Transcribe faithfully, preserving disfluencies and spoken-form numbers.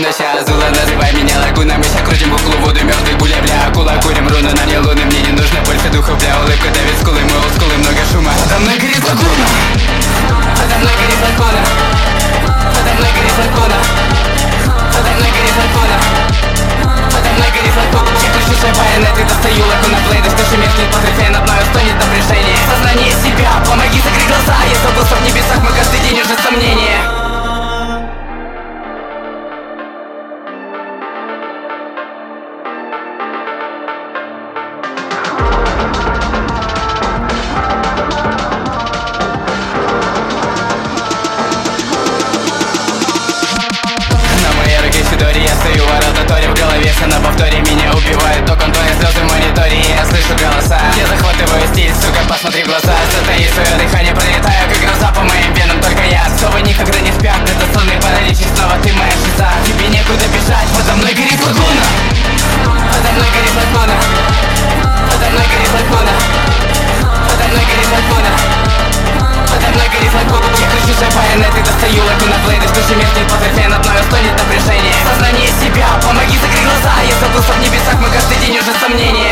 ночи Азула, называй меня лагуна. Мы ща крутим куклу, воду, мёртвый буля, бля. Акула, курим руны, на мне луны. Мне не нужно больше духа, бля. Улыбка давит скулы, мы олдскулы, много шума. Подо мной горит лагуна. Подо мной горит лагуна. Подо мной горит лагуна. Подо мной горит лагуна. Подо мной горит лагуна. Я кручу свой байонет и достаю лагуна блейда. Что шумит, нет потрофей, над мною стонет напряжение. Сознание себя, помоги, закрыть глаза. Я столкнулся в небесах, мы каждый день уже сомнения. Я стою в ораторе, в голове все на повторе. Меня убивает ток, он тонет слезы в мониторе. Я слышу голоса, я захватываю стиль, сука, посмотри в глаза. Затаи свое дыхание, пролетаю как гроза по моим венам. Только я, совы никогда не спят, это сонный паралич. И снова ты моя шиза, тебе некуда бежать. Подо мной горит лагуна. Подо мной горит лагуна. Подо мной горит лагуна. Подо мной горит лагуна. Подо мной горит лагуна. Я кручу свой байонет и достаю лагуна блейда. Что же мир не потрофей, над мною стонет напряжение. Сознание себя, помоги, закрыть глаза. Я столкнулся в небесах, мы каждый день уже сомнения.